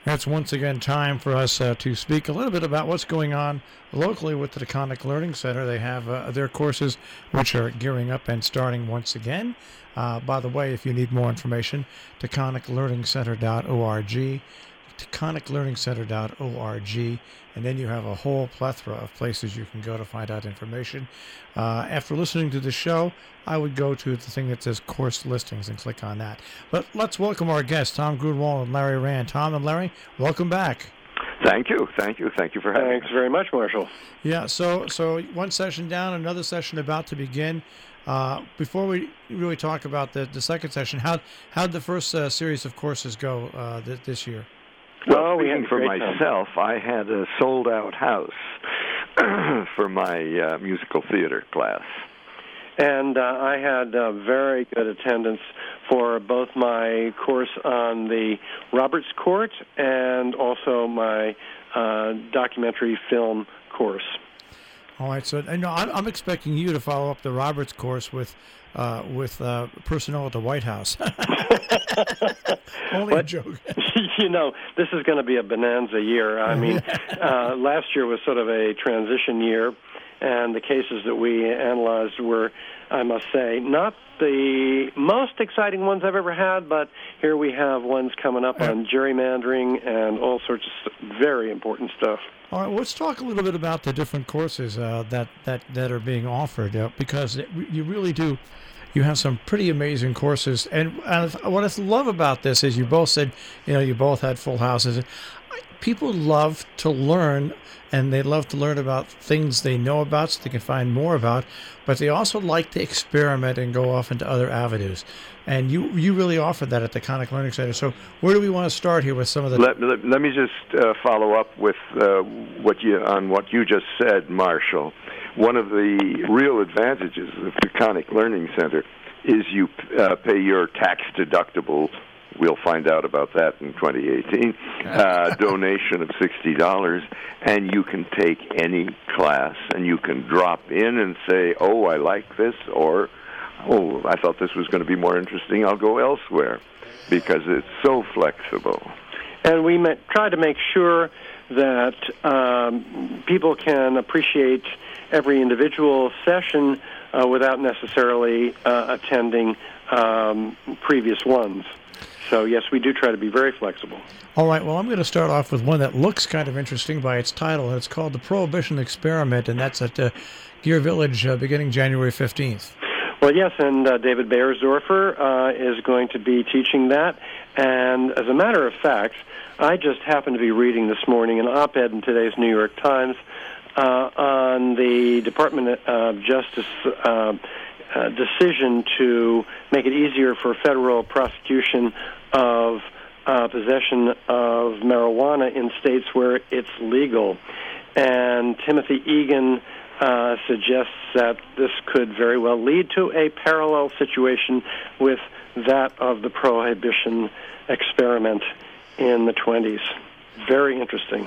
It's once again time for us to speak a little bit about what's going on locally with the Taconic Learning Center. They have their courses which are gearing up and starting once again. By the way, if you need more information, taconiclearningcenter.org, taconiclearningcenter.org, and then you have a whole plethora of places you can go to find out information. After listening to the show, I would go to the thing that says course listings and click on that. But let's welcome our guests, Tom Grunwald and Larry Rand. Tom and Larry, welcome back. Thank you for having me. Thanks very much, Marshall. Yeah, so one session down, another session about to begin. Before we really talk about the second session, how'd the first series of courses go this year? Well, speaking for myself, I had a sold-out house for my musical theater class. And I had very good attendance for both my course on the Roberts Court and also my documentary film course. All right, so I'm expecting you to follow up the Roberts course with personnel at the White House. Only a joke. This is going to be a bonanza year. I mean, last year was sort of a transition year, and the cases that we analyzed were, I must say, not the most exciting ones I've ever had, but here we have ones coming up on gerrymandering and all sorts of very important stuff. All right, let's talk a little bit about the different courses that are being offered, because you really do. You have some pretty amazing courses, and what I love about this is you both said, you both had full houses. People love to learn, and they love to learn about things they know about so they can find more about, but they also like to experiment and go off into other avenues. And you really offer that at the Taconic Learning Center. So where do we want to start here with some of the... Let me just follow up with what you just said, Marshall. One of the real advantages of the Taconic Learning Center is you pay your tax-deductible, we'll find out about that in 2018, donation of $60, and you can take any class, and you can drop in and say, oh, I like this, or, oh, I thought this was going to be more interesting, I'll go elsewhere, because it's so flexible. And we try to make sure that people can appreciate every individual session without necessarily attending previous ones. So, yes, we do try to be very flexible. All right, well, I'm going to start off with one that looks kind of interesting by its title, and it's called The Prohibition Experiment, and that's at Gear Village beginning January 15th. Well, yes, and David Beiersdorfer is going to be teaching that. And as a matter of fact, I just happened to be reading this morning an op-ed in today's New York Times on the Department of Justice decision to make it easier for federal prosecution of possession of marijuana in states where it's legal. And Timothy Egan suggests that this could very well lead to a parallel situation with that of the prohibition experiment in the 20s. Very interesting.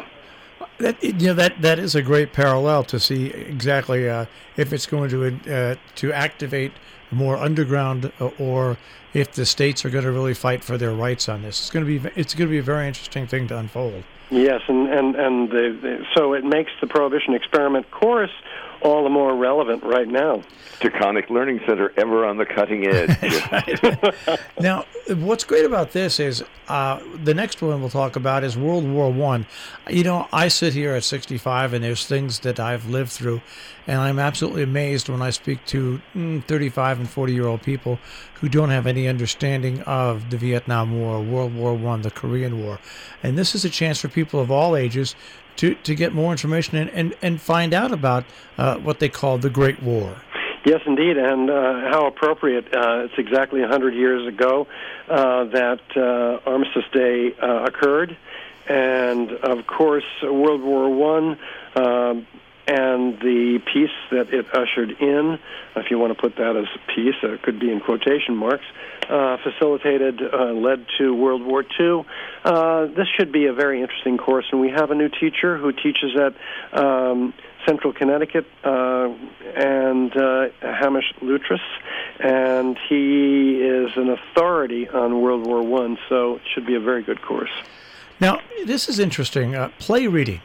That is a great parallel to see exactly if it's going to activate more underground, or if the states are going to really fight for their rights on this. It's going to be a very interesting thing to unfold. Yes, and so it makes the Prohibition Experiment course all the more relevant right now. Taconic Learning Center, ever on the cutting edge. Now, what's great about this is the next one we'll talk about is World War I. I sit here at 65, and there's things that I've lived through, and I'm absolutely amazed when I speak to 35 and 40-year-old people who don't have any understanding of the Vietnam War, World War I, the Korean War. And this is a chance for people of all ages to get more information and find out about what they call the Great War. Yes, indeed, and how appropriate. It's exactly 100 years ago that Armistice Day occurred, and, of course, World War I and the peace that it ushered in, if you want to put that as peace, it could be in quotation marks, facilitated, led to World War II. This should be a very interesting course, and we have a new teacher who teaches at Central Connecticut, and Hamish Luttress, and he is an authority on World War I, so it should be a very good course. Now, this is interesting. Play reading.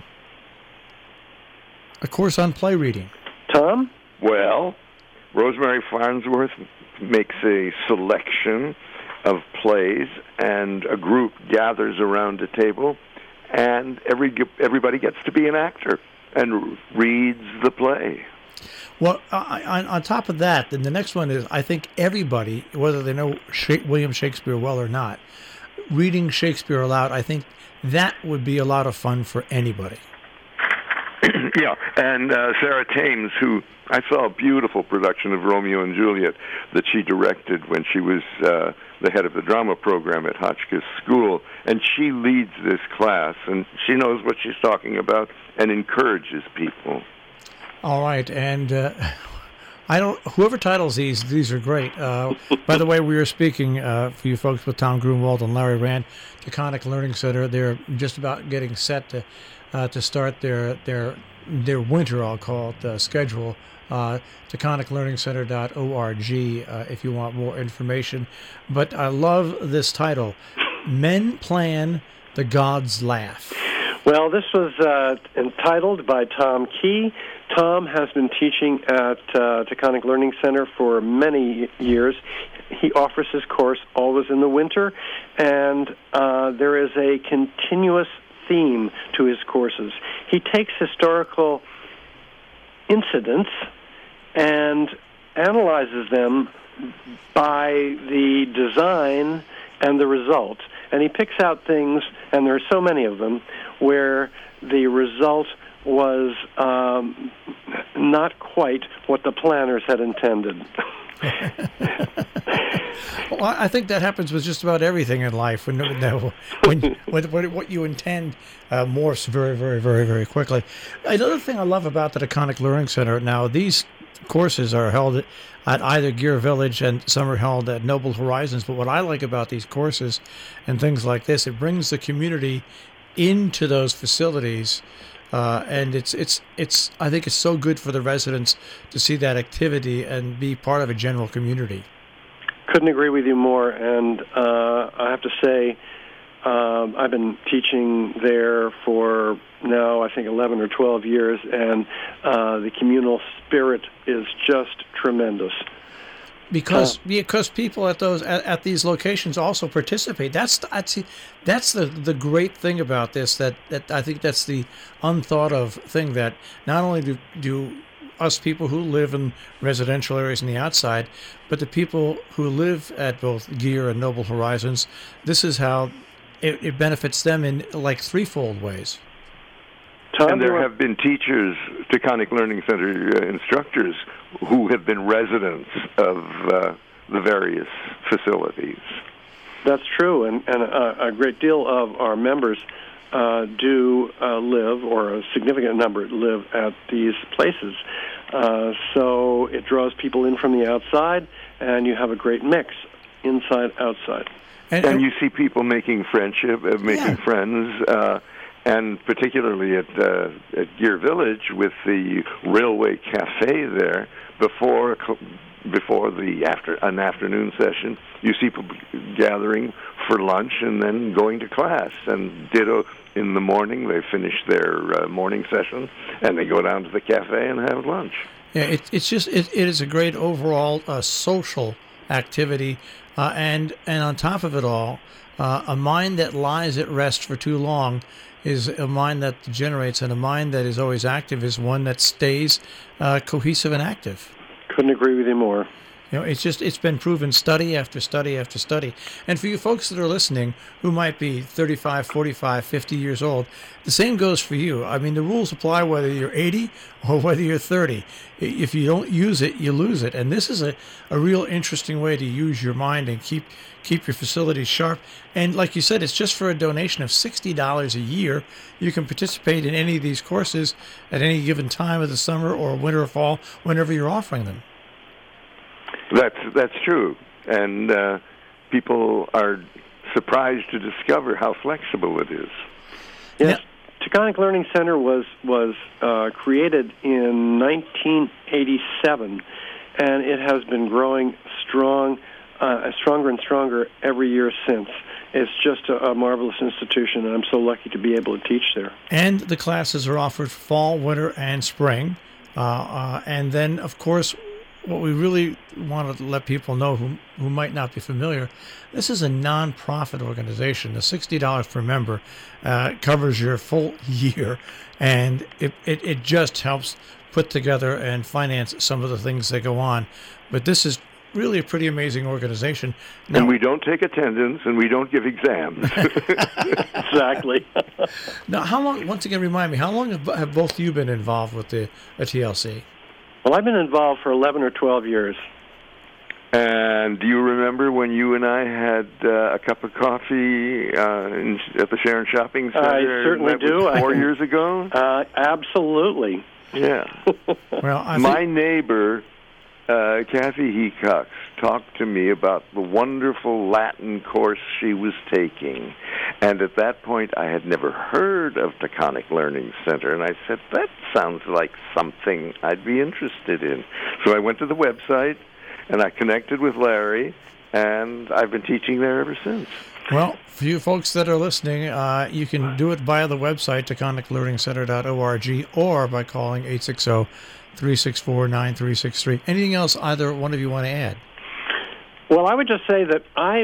A course on play reading. Tom? Well, Rosemary Farnsworth makes a selection of plays, and a group gathers around a table, and everybody gets to be an actor and reads the play. Well, on top of that, then the next one is, I think everybody, whether they know William Shakespeare well or not, reading Shakespeare aloud, I think that would be a lot of fun for anybody. Yeah, and Sarah Thames, who I saw a beautiful production of Romeo and Juliet that she directed when she was the head of the drama program at Hotchkiss School, and she leads this class, and she knows what she's talking about and encourages people. All right, and whoever titles these are great. By the way, we were speaking for you folks with Tom Grunwald and Larry Rand, Taconic Learning Center. They're just about getting set to start their winter, I'll call it, schedule. TaconicLearningCenter.org if you want more information. But I love this title, Men Plan, the Gods Laugh. Well, this was entitled by Tom Key. Tom has been teaching at Taconic Learning Center for many years. He offers his course always in the winter, and there is a continuous theme to his courses. He takes historical incidents and analyzes them by the design and the result. And he picks out things, and there are so many of them, where the result was not quite what the planners had intended. Well, I think that happens with just about everything in life. When what you intend morphs very, very, very, very quickly. Another thing I love about the Taconic Learning Center, now these courses are held at either Gear Village and some are held at Noble Horizons. But what I like about these courses and things like this, it brings the community into those facilities. And it's I think it's so good for the residents to see that activity and be part of a general community. Couldn't agree with you more. And I have to say, I've been teaching there for now, I think, 11 or 12 years, and the communal spirit is just tremendous. Because people at these locations also participate. That's the great thing about this. That I think that's the unthought of thing, that not only do us people who live in residential areas on the outside, but the people who live at both Gear and Noble Horizons, this is how it benefits them in like threefold ways. And there have been teachers, Taconic Learning Center instructors, who have been residents of the various facilities. That's true, and a great deal of our members do live, or a significant number live at these places. So it draws people in from the outside, and you have a great mix, inside, outside. And you see people making friendship, making friends, and particularly at Gear Village with the Railway Cafe there, before an afternoon session, you see people gathering for lunch and then going to class. And ditto in the morning, they finish their morning session and they go down to the cafe and have lunch. Yeah, it is a great overall social activity, and on top of it all, a mind that lies at rest for too long is a mind that degenerates, and a mind that is always active is one that stays cohesive and active. Couldn't agree with you more. It's been proven study after study after study. And for you folks that are listening who might be 35, 45, 50 years old, the same goes for you. I mean, the rules apply whether you're 80 or whether you're 30. If you don't use it, you lose it. And this is a real interesting way to use your mind and keep your facilities sharp. And like you said, it's just for a donation of $60 a year. You can participate in any of these courses at any given time of the summer or winter or fall, whenever you're offering them. That's true, and people are surprised to discover how flexible it is. Yes, Taconic Learning Center was created in 1987, and it has been growing strong stronger and stronger every year since. It's just a marvelous institution, and I'm so lucky to be able to teach there. And the classes are offered fall, winter, and spring. And then, of course, what we really want to let people know who might not be familiar, this is a non-profit organization. The $60 per member covers your full year, and it just helps put together and finance some of the things that go on. But this is really a pretty amazing organization. Now, and we don't take attendance, and we don't give exams. Exactly. Now, how long, once again, remind me, how long have both of you been involved with the TLC? Well, I've been involved for 11 or 12 years. And do you remember when you and I had a cup of coffee at the Sharon Shopping Center? I certainly do. 4 years ago? Absolutely. Yeah. Well, my neighbor, Kathy Hecox, talked to me about the wonderful Latin course she was taking. And at that point, I had never heard of Taconic Learning Center. And I said, that sounds like something I'd be interested in. So I went to the website, and I connected with Larry, and I've been teaching there ever since. Well, for you folks that are listening, you can do it via the website, taconiclearningcenter.org, or by calling 860-364-9363. Anything else either one of you want to add? Well, I would just say that I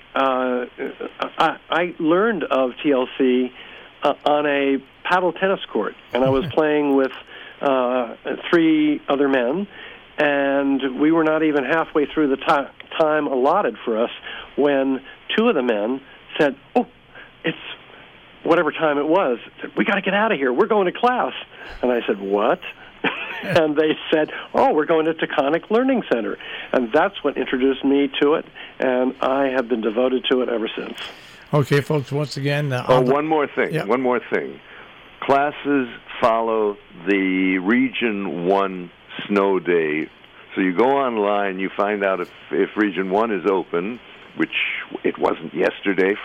learned of TLC on a paddle tennis court, and I was playing with 3 other men, and we were not even halfway through the time allotted for us when 2 of the men said, "Oh, it's whatever time it was. We got to get out of here. We're going to class." And I said, "What?" And they said, "Oh, we're going to Taconic Learning Center." And that's what introduced me to it, and I have been devoted to it ever since. Okay, folks, once again... one more thing. Yeah. One more thing. Classes follow the Region 1 snow day. So you go online, you find out if Region 1 is open, which it wasn't yesterday.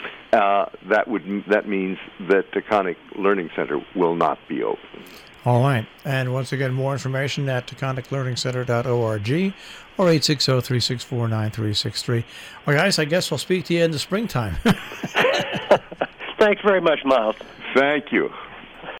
That means that Taconic Learning Center will not be open. All right. And once again, more information at taconiclearningcenter.org or 860-364-9363. Well, guys, I guess I'll speak to you in the springtime. Thanks very much, Miles. Thank you.